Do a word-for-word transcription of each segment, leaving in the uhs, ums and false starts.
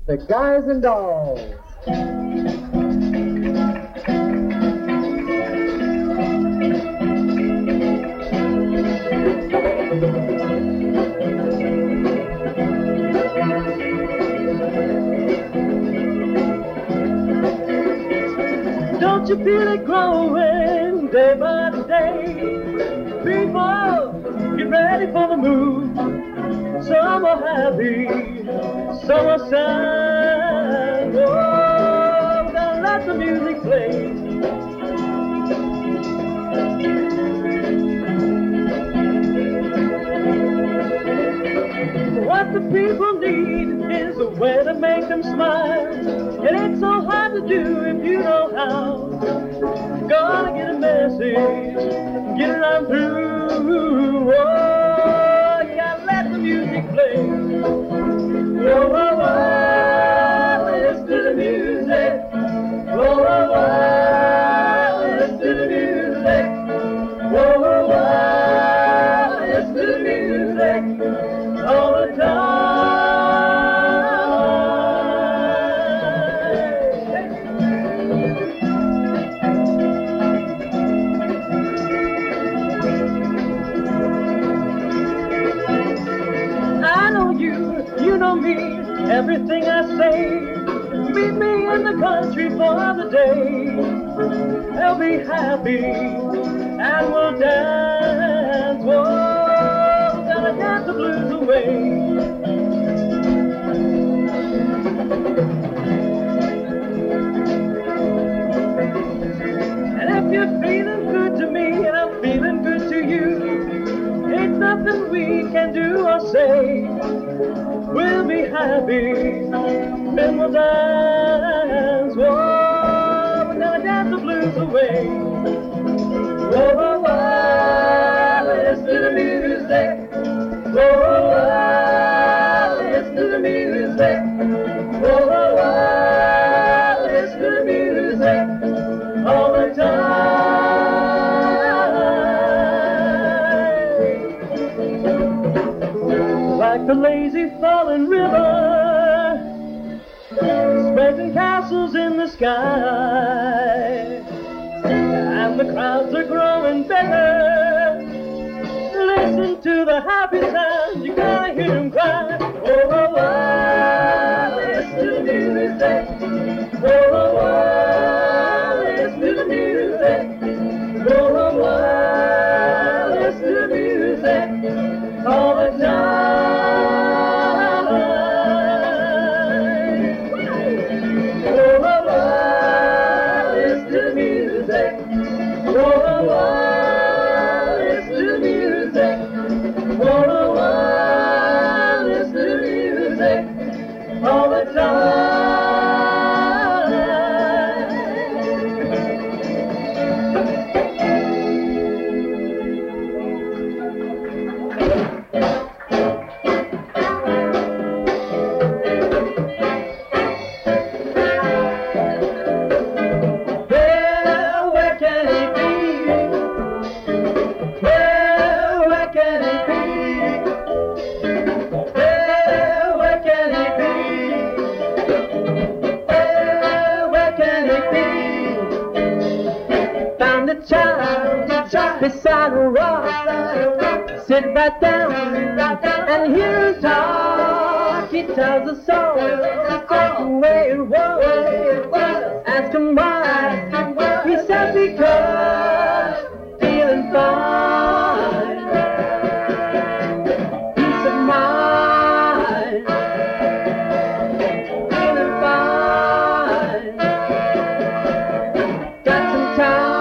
the Guys and Dolls. Don't you feel it growing day by day? People, get ready for the move. Some are happy, some are sad. Oh, we gotta let the music play. What the people need is a way to make them smile. And it's so hard to do if you know how. Gotta get a message, get it on through. Oh, you gotta let the music play. Whoa, whoa, whoa, listen to the music. Whoa, whoa, whoa, listen to the music. Whoa, whoa, whoa, listen to the music all the time. Everything I say, meet me in the country for the day. They'll be happy and we'll dance. Whoa, we're gonna dance the blues away. And if you're feeling good to me and I'm feeling good to you, ain't nothing we can do or say. We'll be happy, then we'll dance. Whoa, we're gonna dance the blues away. Whoa, whoa, whoa, listen to the music. Whoa, whoa, whoa, listen to the music. Whoa, whoa, whoa, listen to the music all the time. Like the lazy falling river, spreading castles in the sky, and the crowds are growing bigger. Listen to the happy sound, you gotta hear them cry. Oh, oh, oh, listen to the music. Oh, oh, oh, listen to the music. Oh, oh, oh, listen to the music all the time. Beside a rock, sit right down and hear him talk. He tells a story the way it was. Ask him why. He said because feeling fine, peace of mind, feeling fine. Got some time.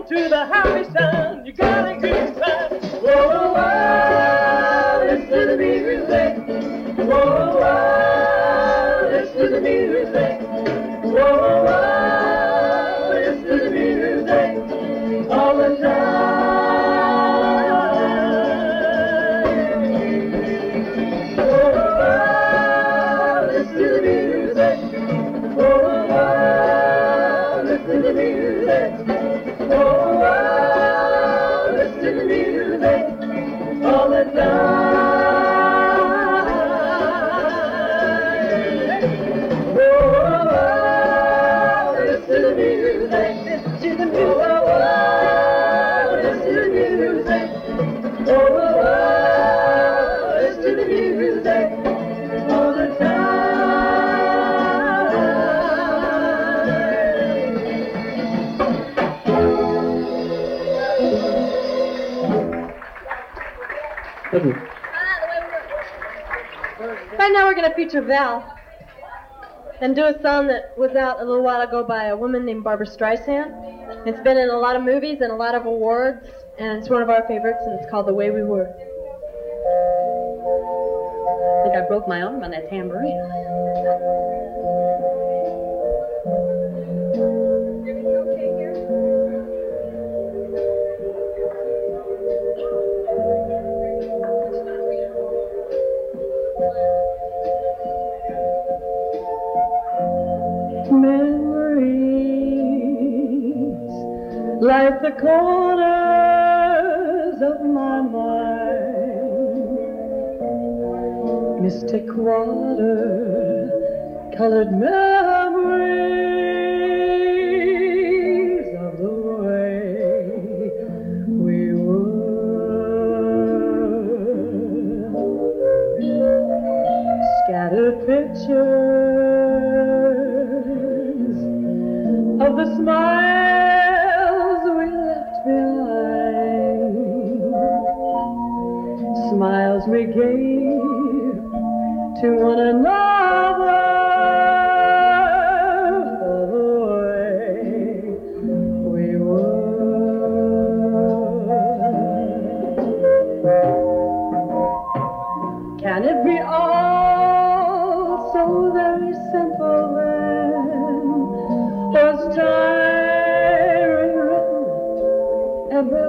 to the happy sound. You gotta keep time. Whoa, whoa, listen to the music. Whoa, whoa, listen to the music. Whoa, whoa, listen to the music all the time. Whoa, whoa, listen to the music. Whoa, whoa, listen to the music. Whoa, whoa, listen to the music all the time. Whoa, listen to the music. Listen to the music. Whoa, listen to the music. Whoa, listen to the music all the Right now we're going to feature Val and do a song that was out a little while ago by a woman named Barbara Streisand. It's been in a lot of movies and a lot of awards, and it's one of our favorites, and it's called The Way We Were. I think I broke my arm on that tambourine. Memories like the corners of my mind, mystic water colored memories of the way we were, scattered pictures of the smiles we left behind, smiles we gave to one another for the way we were. Can it be all so very simple then? Was time rewritten every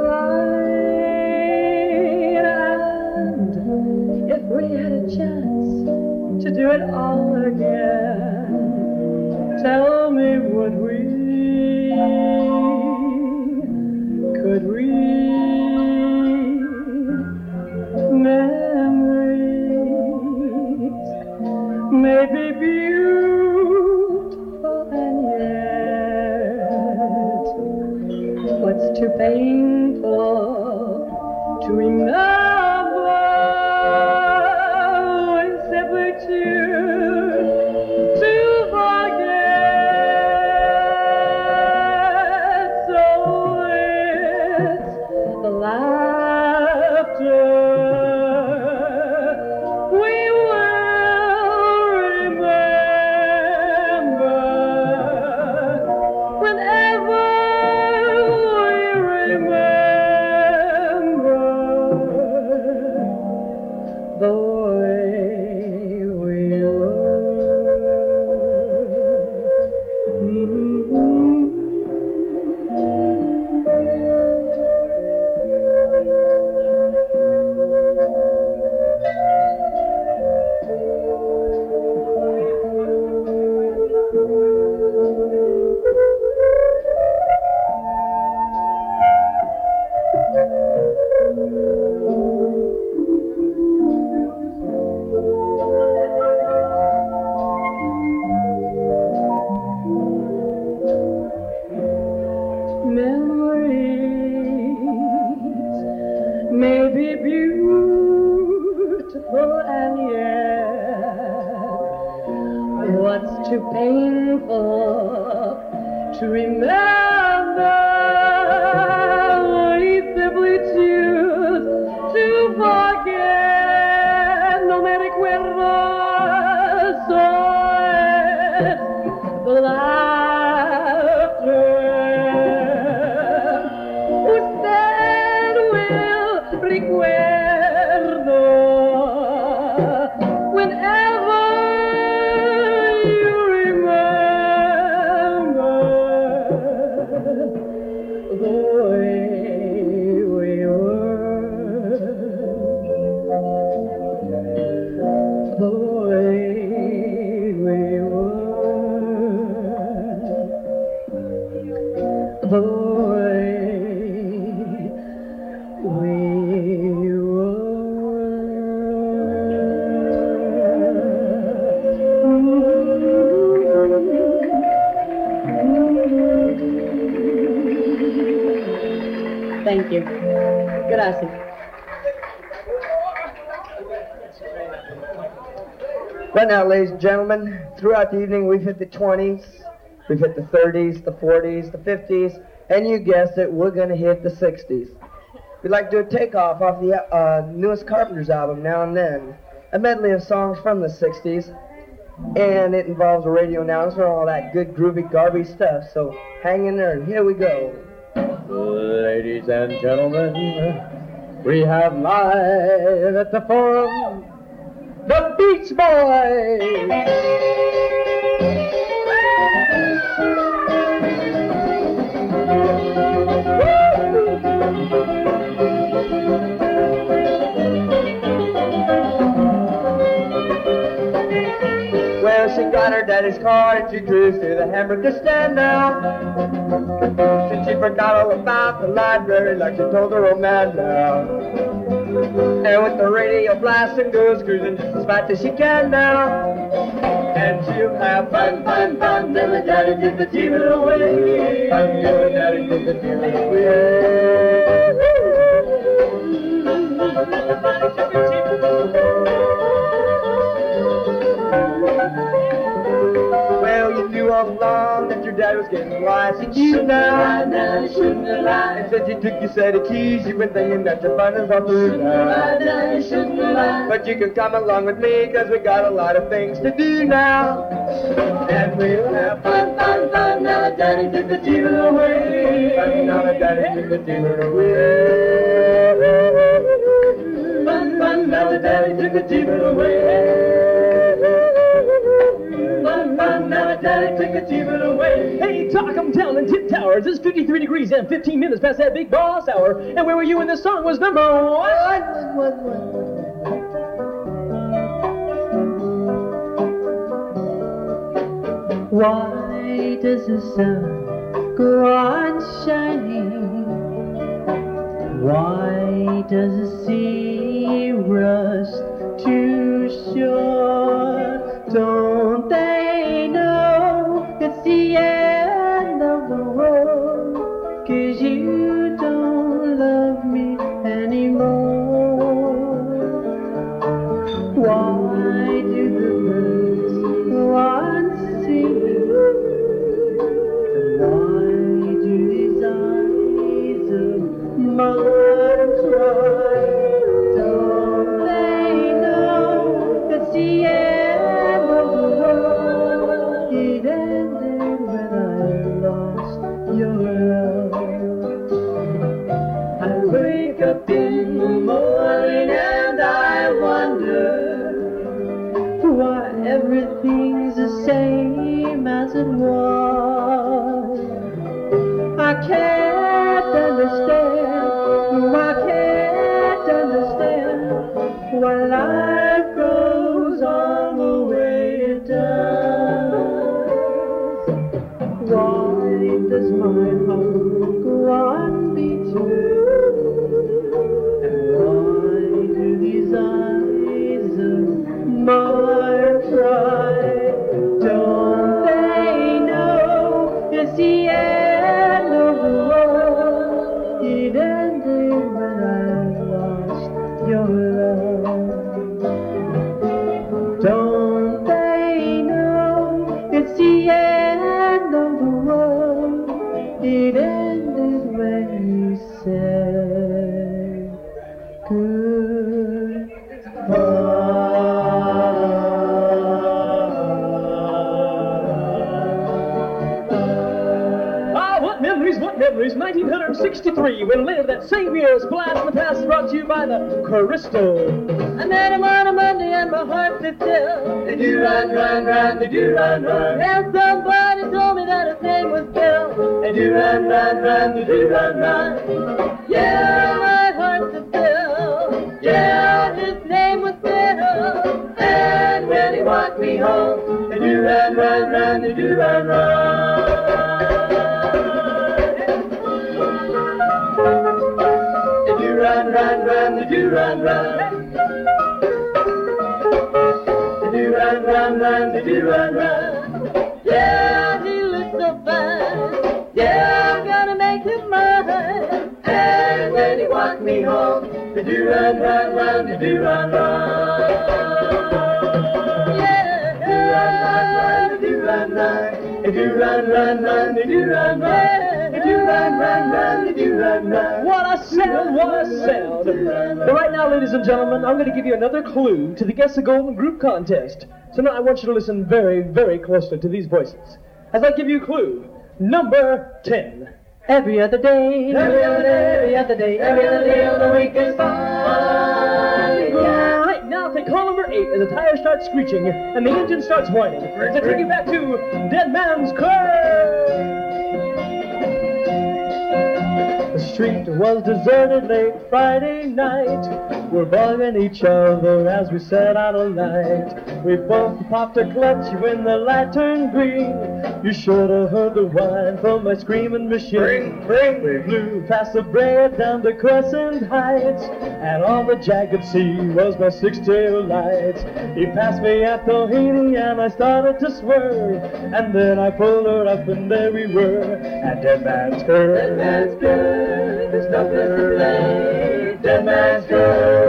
line? And if we had a chance to do it all again, tell me, would we? Could we? Memories may be beautiful and yet what's too painful to remember is simply to to forget. So it's the laughter we will remember whenever we remember the way we were. Mm-hmm. Memories may be beautiful and yet what's too painful to remember, we simply choose to forget. No me recuerdo, so it's the laughter way we were, the way we were, the Thank you. Gracias. Right now, ladies and gentlemen, throughout the evening we've hit the twenties, we've hit the thirties, the forties, the fifties, and you guessed it, we're going to hit the sixties. We'd like to do a takeoff off the uh, newest Carpenters album, Now and Then, a medley of songs from the sixties, and it involves a radio announcer and all that good, groovy, garby stuff, so hang in there, and here we go. Ladies and gentlemen, we have live at the Forum, the Beach Boys! Well, she got her daddy's car and she cruised to the hamburger stand now. Since she forgot all about the library like she told her old man now. And with the radio blasting goes cruising just as fast as she can now. And she'll have fun, fun, fun till her daddy took the T V away. Fun till her daddy took the T V away. Well, you knew all along that your dad was getting wise. And you now, now, you shouldn't have lied. And since he took your set of keys, you've been thinking that your fun is all through now. Now, you shouldn't have lied. But you can come along with me, cause we got a lot of things to do now. And we'll have fun, fun, fun. Now that daddy took the T V away. Fun, now that daddy took the T V away. Fun, fun, now that daddy took the T V away. Fun, fun, now that daddy took the T V away. Hey, talk 'em down in Tip Towers. It's fifty-three degrees and fifteen minutes past that big boss hour. And where were you when this song was number one? Why does the sun go on shining? Why does the sea rush to shore? Don't they know it's the end of the world? 'Cause you don't love me anymore. Why do the birds go on singing? Why do these eyes of mine cry? Don't they know it's the end of the world? It ended when I lost your love. I wake up in the morning and I wonder why everything's the same as it was. I can't understand, no, I can't understand why life goes on the way it does. Why does my heart go on beating? And why do these eyes of mine cry? Don't they know it's the end of the world? It three, when later that same year was Blast in the Past, brought to you by the Crystal. I met him on a Monday and my heart stood still. They do run, run, run, they do run, run. And somebody told me that his name was Bill. They do run, run, run, they do run, run. Yeah, my heart stood still. Yeah, his name was Bill. And when he walked me home, they do run, run, run, they do run, run. They do run, run, run, they do run, run. They do run, run, run, they do run, run. Yeah, he looks so fine. Yeah, I'm gonna make him mine. And when he walked me home, they do run, run, run, they do run, run. Yeah, They do run, run, run, they do run, run. They do run, run, run, they do run, run. They do run, run, run, they do run, run. What a sound, what a sound. But right now, ladies and gentlemen, I'm going to give you another clue to the Guess the Golden Group contest. So now I want you to listen very, very closely to these voices. As I give you a clue, number ten. every other day, Every other day, every other day, every other day of the week is fine. Yeah. Right now, take call number eight as the tire starts screeching and the engine starts whining. As I take you back to Dead Man's Curve. The street was deserted late Friday night. We're bugging each other as we set out a light. We both popped a clutch when the light turned green. You should have heard the whine from my screaming machine. Bring, bring, We flew past the Brea down to Crescent Heights, and all the Jack could see was my six-tail lights. He passed me at Doheny and I started to swerve, and then I pulled her up and there we were at Dead Man's Curve. Dead Man's Curve, there's no place to play. Dead Man's Curve.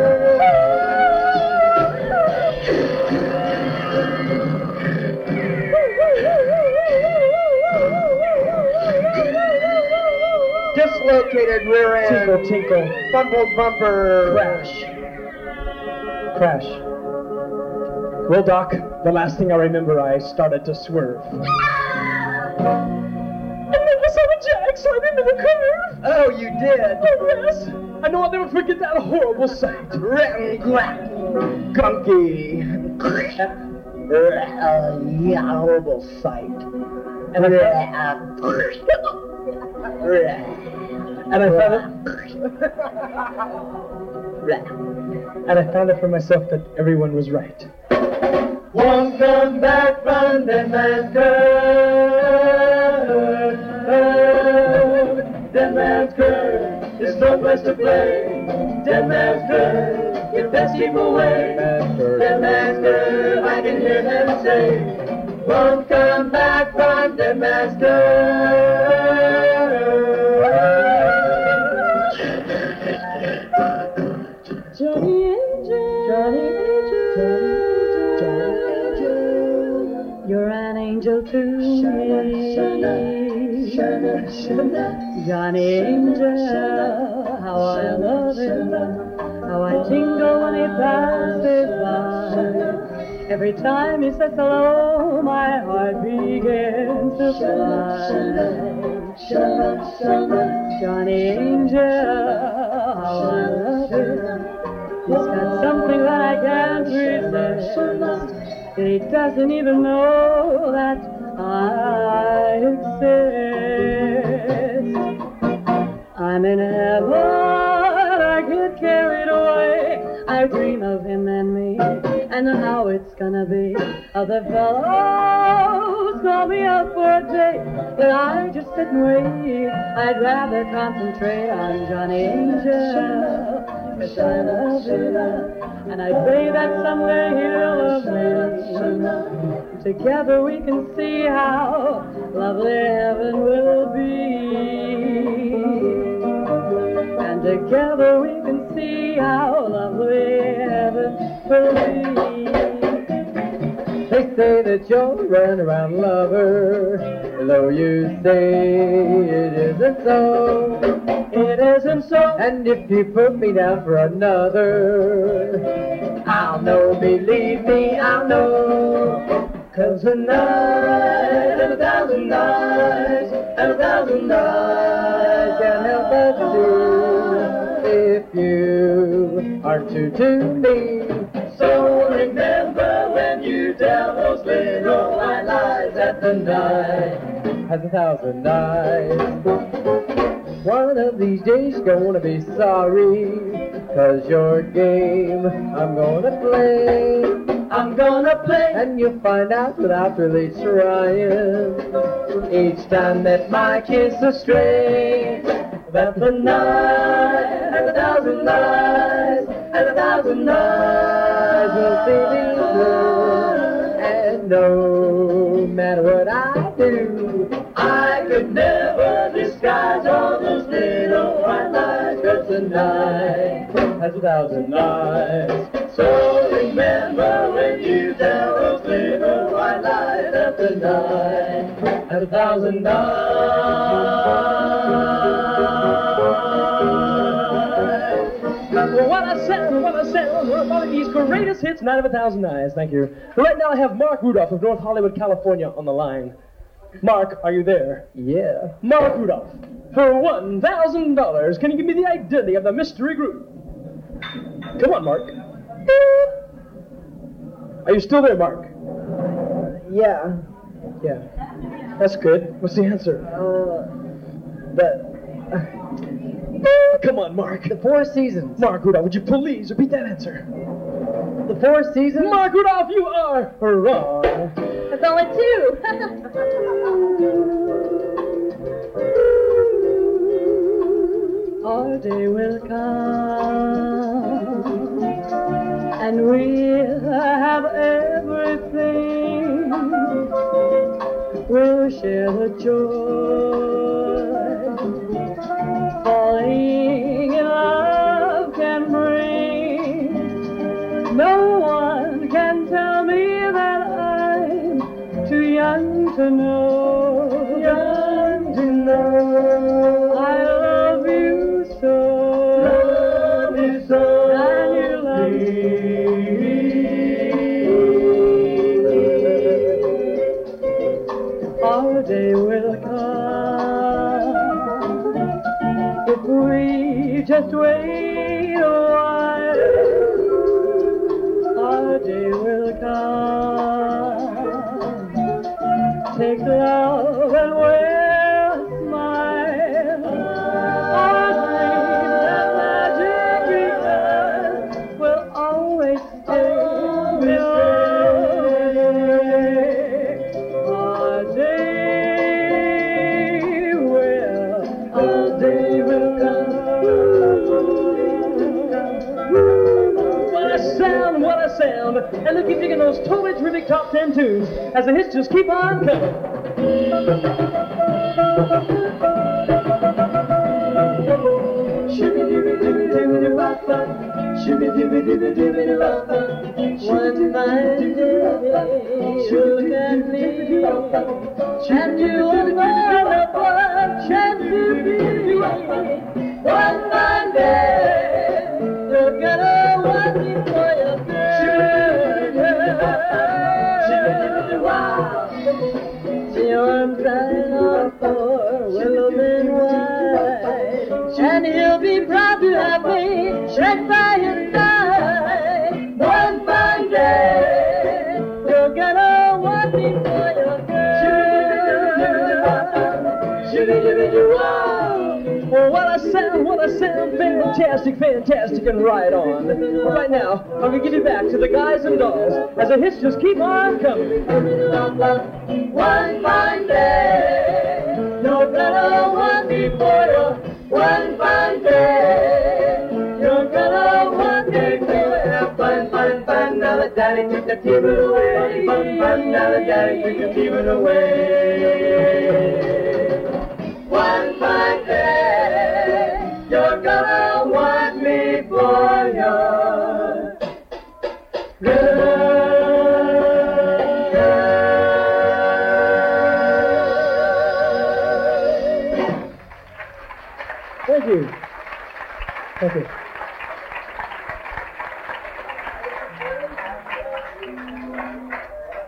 Dislocated rear end. Tinkle, tinkle. Bumble bumper. Crash. Crash. Well, Doc, the last thing I remember, I started to swerve. And then I saw the Jack slide into the curve. Oh, you did. Oh, yes. I know I'll never forget that horrible sight. Rat, quack, gunky. Yeah, horrible sight. And I and I found it. And I found it for myself that everyone was right. Won't come back from Dead Man's Curve. Dead Man's Curve, there's no place to play. Dead Man's Curve, you best keep away. Dead Man's Curve, I can hear them say. Won't come back from Dead Man's Curve. Johnny Angel, Johnny Angel, you're an angel to me. Johnny Angel, how I love him, how I tingle when he passes by. Every time he says hello, my heart begins to fly. Johnny Angel, how I love him. He's got something that I can't resist. He doesn't even know that I exist. I'm in heaven, I get carried away. I dream of him and me, and how it's gonna be. Other fellows call me out for a date, but I just sit and wait. I'd rather concentrate on Johnny Angel, 'cause I love him, and I pray that someday he'll love me. Together we can see how lovely heaven will be. And together we can see how lovely heaven will be. They say that you're a run-around lover, though you say it isn't so. It isn't so. And if you put me down for another, I'll know, believe me, I'll know. 'Cause a night and a thousand nights and a thousand nights can't help but do if you are true to me. So remember when you tell those little white lies that the night has a thousand nights. One of these days you're gonna be sorry, 'cause your game I'm gonna play. I'm gonna play, and you'll find out without really trying, each time that my kiss astray, that the night and a thousand nights and a thousand nights will see me through. And no matter what I do, I could never disguise all those little white lies, 'cause the night has a thousand nights. So remember when you tell those little white lies that the night has a thousand nights. Well, what a sound, what a sound. One of Bobby's greatest hits, Night of a Thousand Eyes. Thank you. Right now I have Mark Rudolph of North Hollywood, California on the line. Mark, are you there? Yeah. Mark Rudolph, for one thousand dollars, can you give me the identity of the mystery group? Come on, Mark. Are you still there, Mark? Yeah. Yeah. That's good. What's the answer? Uh, the... Come on, Mark. The Four Seasons. Mark Rudolph, would you please repeat that answer? The Four Seasons? Mark Rudolph, you are wrong. That's only two. Our day will come, and we'll have everything. We'll share the joy falling in love can bring. No one can tell me that I'm too young to know, young to know. I love you so, love you so, and you love me. Our day will come if we just wait a while. Our day will come. Take love and wear a smile. Our dreams and magic because will always stay. Our day will, our day will come. What a sound, what a sound. And they keep digging those totally terrific top ten tunes as the hits just keep on coming. One fine day, you look at me, and you look for the fortune to be. One fine day, you're gonna want me for your girl. See what I'm crying out for, willow and white, and he'll be proud to have me right by his side. One fine day, you're gonna want me for your girl. Well, what a sound, what a sound. Fantastic, fantastic, and right on. But right now, I'm going to give you back to the guys and dolls as the hits just keep on coming. One fine day, you're gonna want me for your one fine day. You're gonna want me for your fun, fun, fun. Now that daddy took the fever away. Fun, fun, now that daddy took the fever away. One fine day, you're gonna want me for your girl. Thank you. Thank you.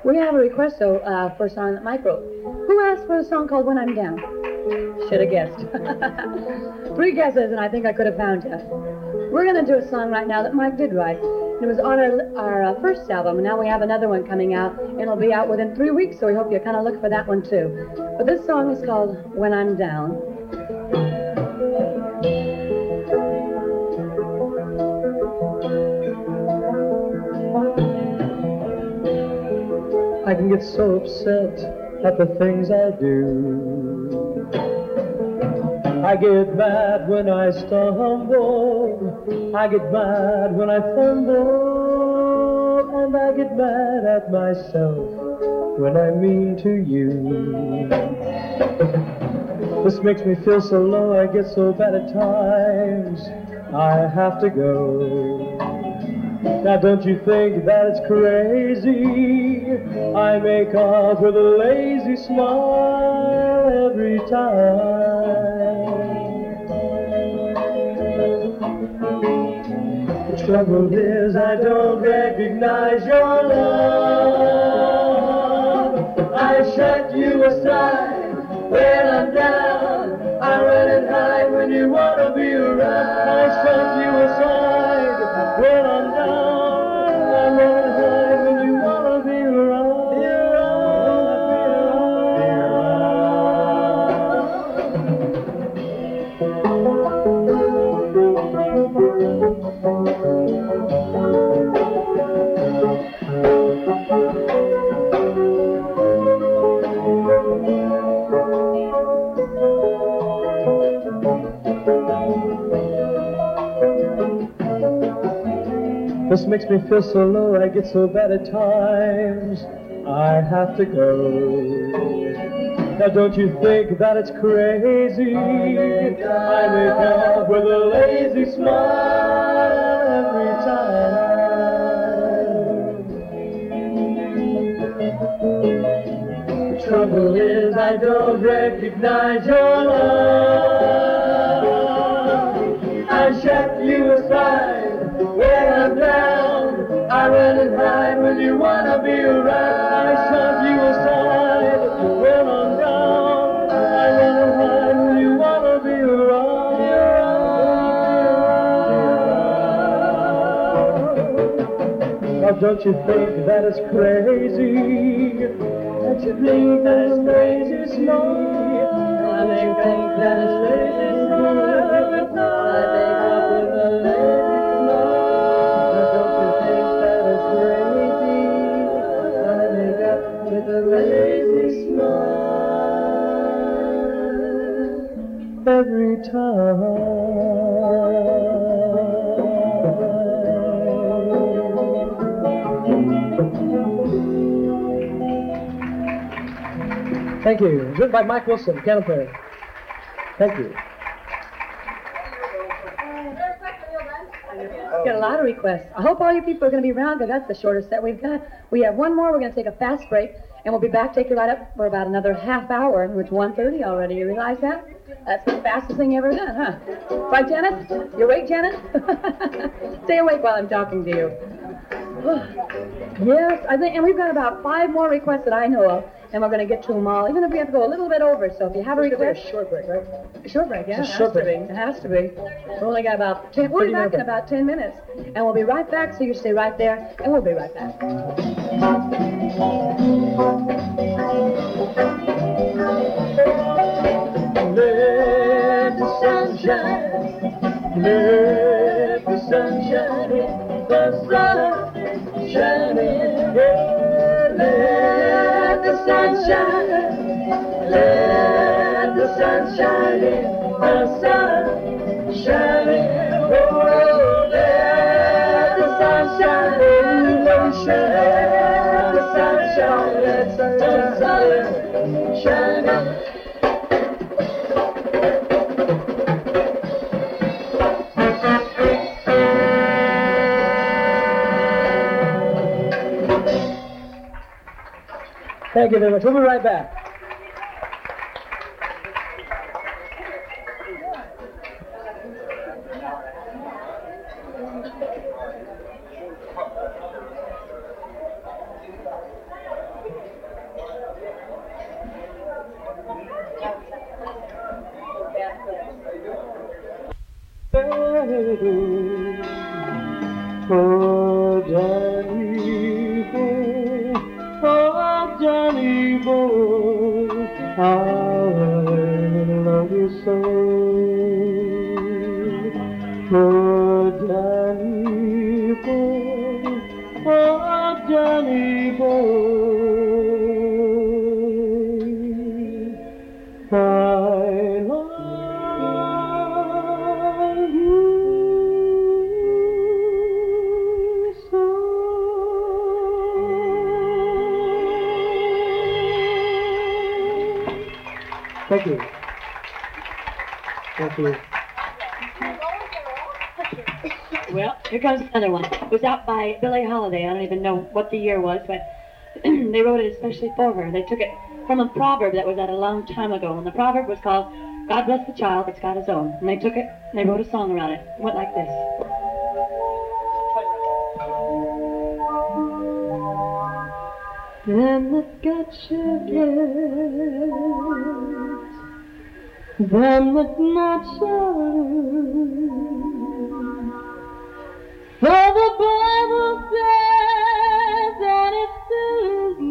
We have a request, though, uh, for a song that Mike wrote. Who asked for a song called When I'm Down? Should have guessed. Three guesses, and I think I could have found you. We're going to do a song right now that Mike did write. It was on our, our uh, first album, and now we have another one coming out, and it'll be out within three weeks, so we hope you kind of look for that one, too. But this song is called When I'm Down. I can get so upset at the things I do. I get mad when I stumble. I get mad when I fumble. And I get mad at myself when I mean to you. This makes me feel so low, I get so bad at times. I have to go. Now don't you think that it's crazy? I make up with a lazy smile every time. The trouble is I don't recognize your love. I shut you aside when I'm down. I run and hide when you want to be around. I shut you aside when I'm down. This makes me feel so low, I get so bad at times. I have to go. Now don't you think that it's crazy? I make up with a lazy smile every time. The trouble is I don't recognize your love. I shut you aside when I'm down. I run and hide when you wanna be around. I shove you aside when I'm down. I run and hide when you wanna be around. Now don't you think that it's crazy? Don't you think that it's crazy, Snowy? I think that it's crazy, Snowy. I make up with a lazy with a lazy smile every time. Thank you. It's written by Mike Wilson, piano player. Thank you. Got a lot of requests. I hope all you people are going to be around, because that's the shortest set we've got. We have one more. We're going to take a fast break, and we'll be back, take you right up for about another half hour, which is one thirty already. You realize that? That's the fastest thing you ever done, huh? Right, Janet? You awake, Janet? Stay awake while I'm talking to you. Yes, I think, and we've got about five more requests that I know of, and we're going to get to them all, even if we have to go a little bit over. So if you have a request... A short break, right? A short break, yeah. It's a short break. It has to be. We've only got about ten... We'll be back in about ten minutes. And we'll be right back, so you stay right there, and we'll be right back. Let the sun shine, let the sun shine, the sun shining, let the sun shine, let the sun shine, the sun shining, oh, let the sun shine, let the sun shine, let the sun shine. Thank you very much. We'll be right back. Oh, Johnny boy, oh, Johnny boy, I love you so. Oh, Johnny boy, oh, Johnny boy, I love Thank you. Thank you. Well, here comes another one. It was out by Billie Holiday. I don't even know what the year was, but they wrote it especially for her. They took it from a proverb that was out a long time ago, and the proverb was called, God bless the child that's got his own. And they took it, and they wrote a song around it. It went like this. Them that got your gifts, them that not your lose. For the Bible says that it still is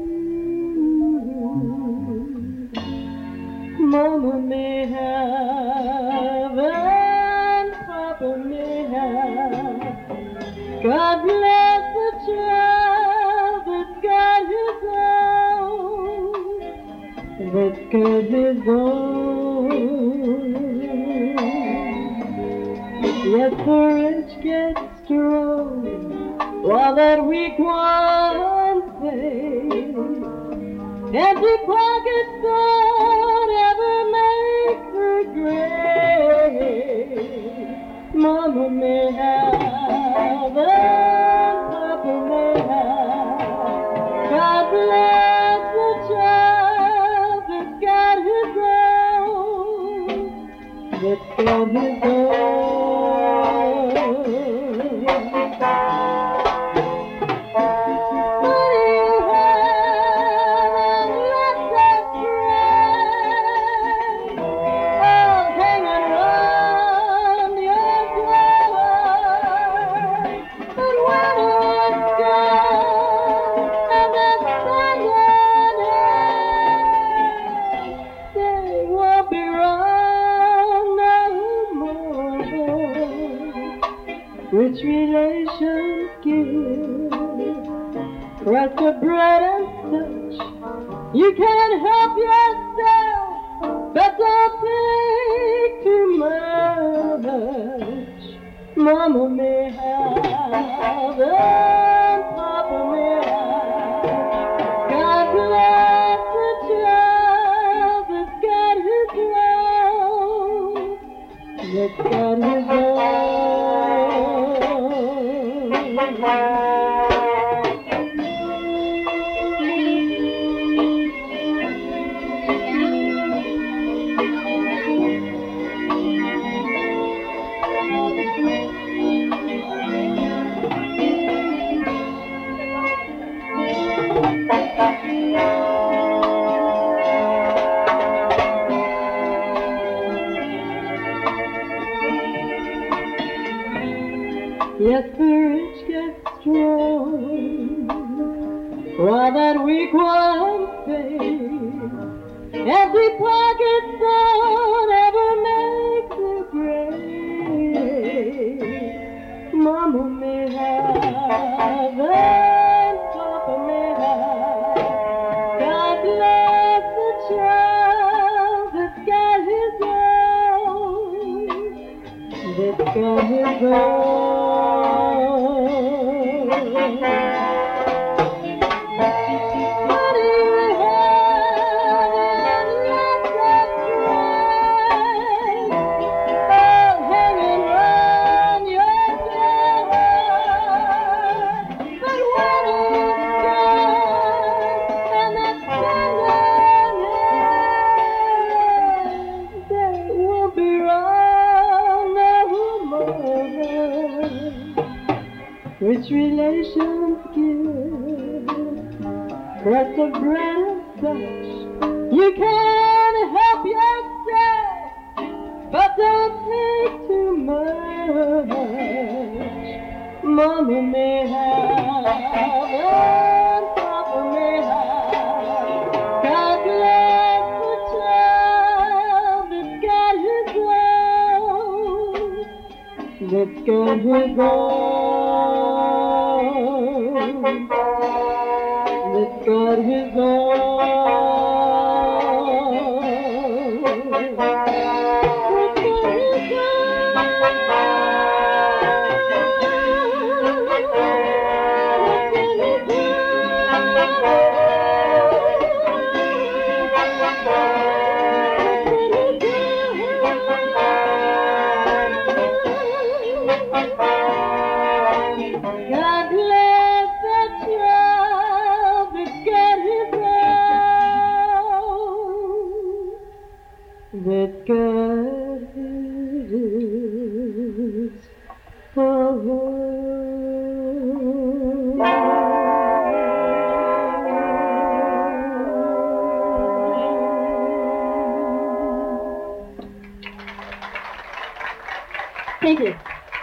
new. Mama may have and Papa may have. God bless the child that's got his own, that's got his own. Yes, the rich get strong, while that weak one fades. Empty pockets don't ever make her grave. Mama may have and Papa may have. God bless the child that's got his own, that's got his own. Which relations give crust of bread and such. You can't help yourself, but don't take too much. Mama may have and Papa may have. God bless the child that's got his own, that's got his own. Yes, the rich get strong, while that weak one fades. Empty pockets don't ever make the grave. Mama may have and Papa may have. God bless the child that's got his own, that's got his own. Which relations give crust of bread and such. You can't help yourself, but don't take too much. Mama may have, and Papa may have. God bless the child that's got his own, that's got his own, that's got his own. That God is Thank you.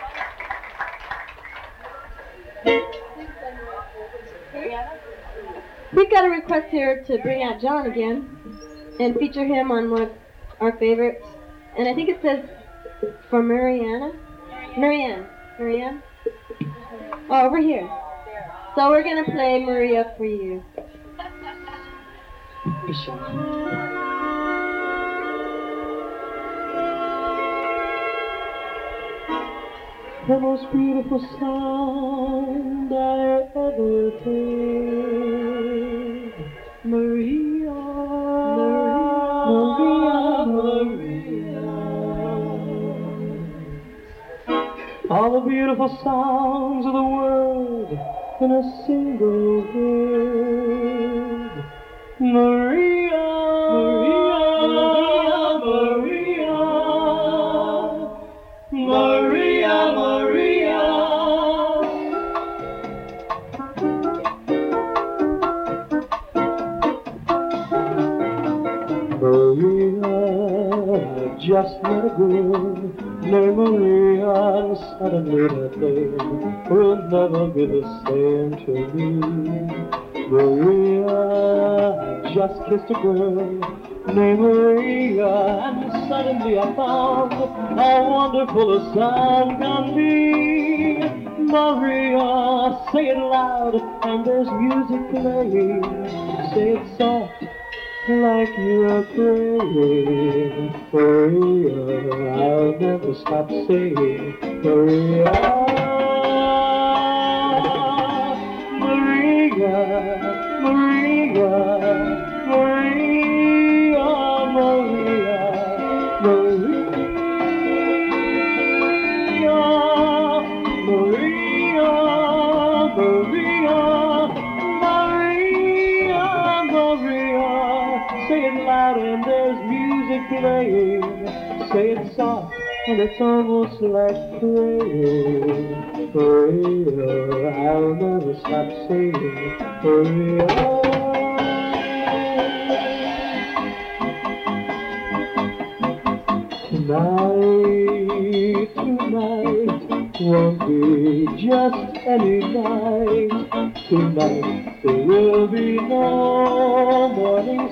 We've got a request here to bring out John again and feature him on one of our favorites. And I think it says for Mariana. Marianne. Marianne? Oh, over here. So we're going to play Maria for you. The most beautiful sound I ever heard. Maria, Maria, Maria, Maria. All the beautiful sounds of the world in a single word. Maria, Maria, Maria, Maria, Maria. Maria, just met a girl named Maria, and suddenly that thing will never be the same to me. Maria, I just kissed a girl named Maria, and suddenly I found how wonderful a sound can be. Maria, say it loud, and there's music playing. Say it soft, like you're praying. Maria, I'll never stop saying Maria, Maria, Maria, Maria, Maria, Maria, Maria, Maria, Maria, Maria. Say it loud and there's music playing. Say it soft and it's almost like praying. Maria, I'll never stop saying Maria. Tonight, tonight won't be just any night. Tonight there will be no morning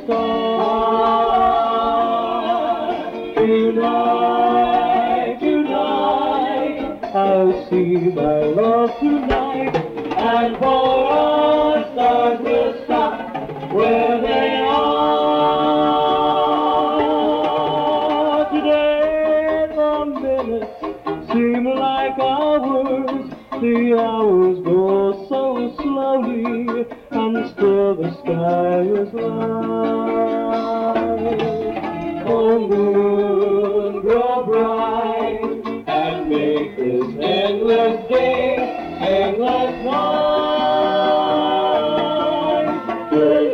star. Tonight, tonight I'll see my love tonight, and for our stars will stop where they are. Today the minutes seem like hours, the hours go so slowly, and still the sky is light. Oh moon, grow bright, and make this endless day, endless night, good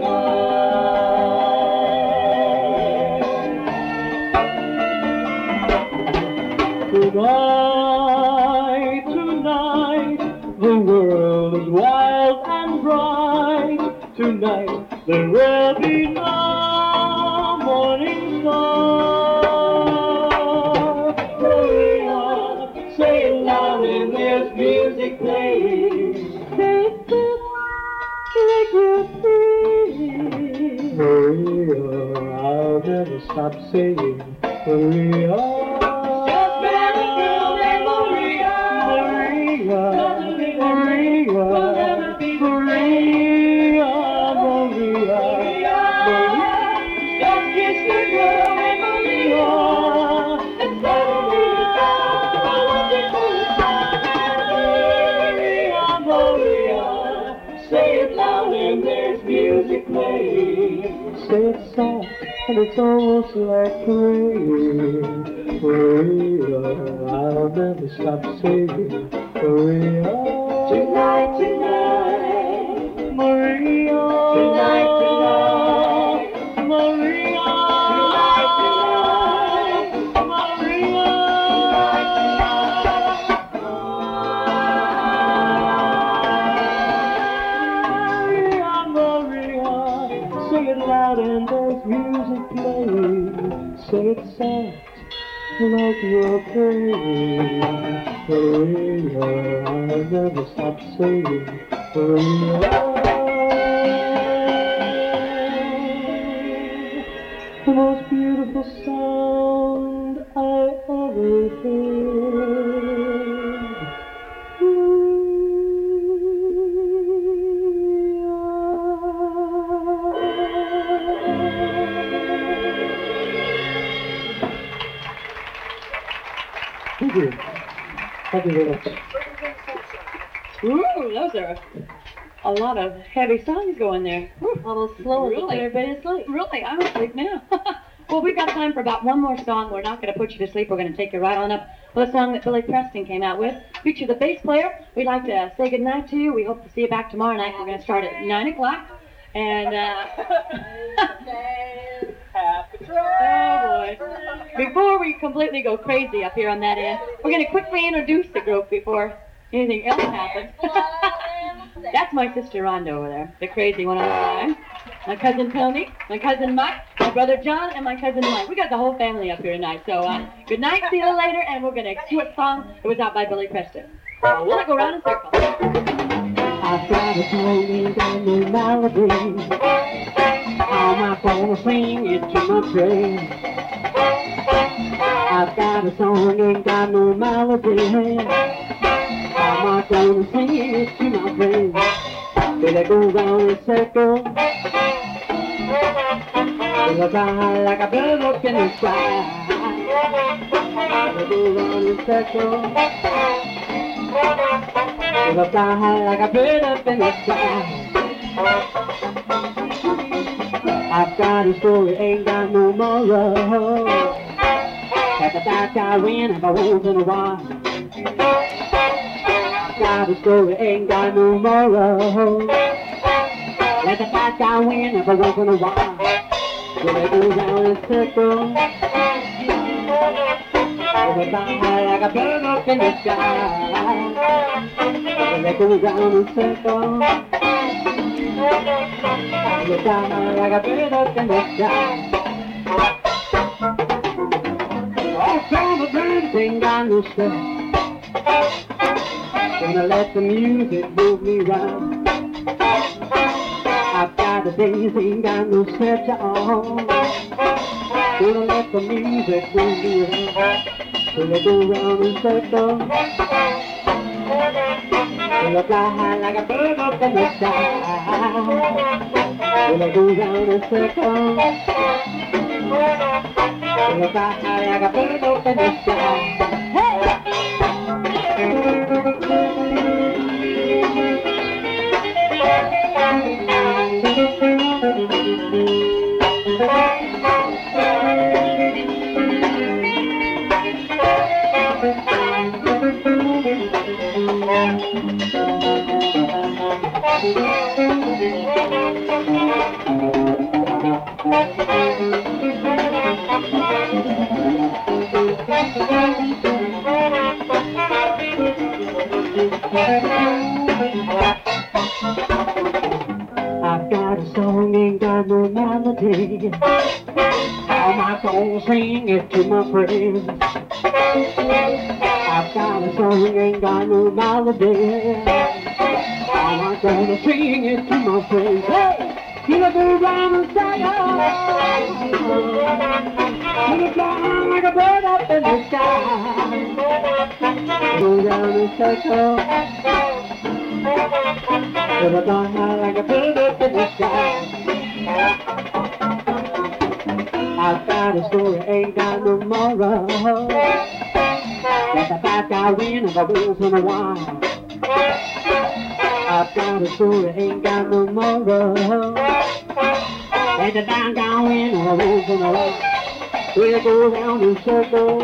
night. Tonight, tonight, the world is wild and bright. Tonight there will be no morning star. Maria, say it there's music playing. Take this, make you free. Maria, I'll never stop saying Maria. Just met a girl named Maria. Maria, Maria, will never be Maria, Maria, Maria. Just kiss the girl named Maria. And suddenly Maria, Maria. Say it loud and there's music playing. Say it soft and it's almost like rain. Maria, I'll never stop saying Maria. Tonight, tonight, Maria. Tonight, tonight, Maria. Tonight, tonight, Maria. Maria, Maria. Sing it loud and there's music playing. Say it soft like you're praying. Maria, I'll never stop saying Maria. The most beautiful sound I ever heard. Thank you. Thank you very much. Ooh, those are a lot of heavy songs going there. Ooh, Almost slow. Really? Everybody asleep. Really, I'm asleep now. Well, we've got time for about one more song. We're not going to put you to sleep. We're going to take you right on up with a song that Billy Preston came out with. Feature the bass player. We'd like to say goodnight to you. We hope to see you back tomorrow night. We're going to start at nine o'clock. And, uh... oh, boy. Before we completely go crazy up here on that end, we're going to quickly introduce the group before anything else happens. That's my sister Rhonda over there, the crazy one on the line. My cousin Tony, my cousin Mike, my brother John, and my cousin Mike. We got the whole family up here tonight. So, uh, good night, see you later, and we're going to see what song it was out by Billy Preston. Uh, we'll go around in circles. I've got a song in a melody. How am I gonna sing it to my brain? I've got a song, ain't got no melody. How am I gonna sing it to my brain? Will it go round in circles? Will it fly like a bird up in the sky? Will it go round in circles? Will it fly like a bird up in the sky? I've got a story, ain't got no moral. At the back I win if I won't in a while. I've got a story, ain't got no moral. At the back I win if I won't in a while. Will it go round in circles? Will it fly like a bird up in the sky? Will it go round in circles? You fly like a bird up in the sky. Oh, from the birds ain't got no stress. Gonna let the music move me round. I've got the days ain't got no stress at all. Gonna let the music move me round. Gonna go round in circles. Will I fly high like a bird up in the sky? Will I go round in circles? Will I fly high like a bird up in the sky? I've got a song, ain't got no melody. How am I gonna sing it to my friends? I've got a song, ain't got no melody. I'm gonna sing it to my friends. Hey, you look around and say, oh, you look down like a bird up in the sky. Go down and circle. You look down like a bird up in the sky. I've got a story, ain't got no moral. Let the bad guy win and the wheels on the wire. I've got a story, ain't got no moral. Let the bad guy win and the wheels on the wire. We'll go round in circles.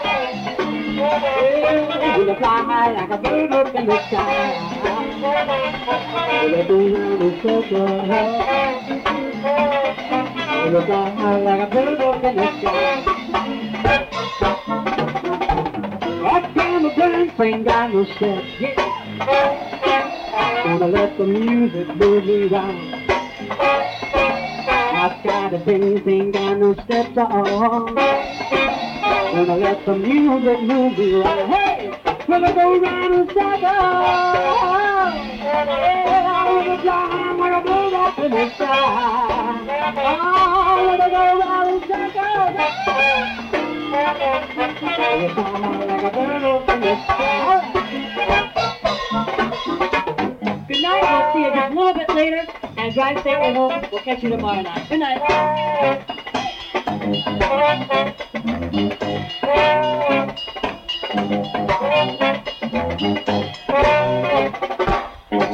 We'll fly high like a bird up in the sky. We'll go round in circles. We'll fly high like a bird up in the sky. That kind of dance ain't got no steps, yeah. Gonna let the music move me round. I've got a dance, ain't got no steps at all. Gonna let the music move me round. Hey, gonna go round in circles. Yeah, I'm gonna fly like a bird up in the sky. Oh, gonna go round in circles. We'll fly like a bird up in the sky. Good night, we'll see you just a little bit later, and drive safely home. We'll catch you tomorrow night. Good night.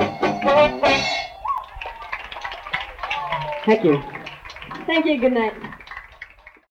Thank you. Thank you. Good night.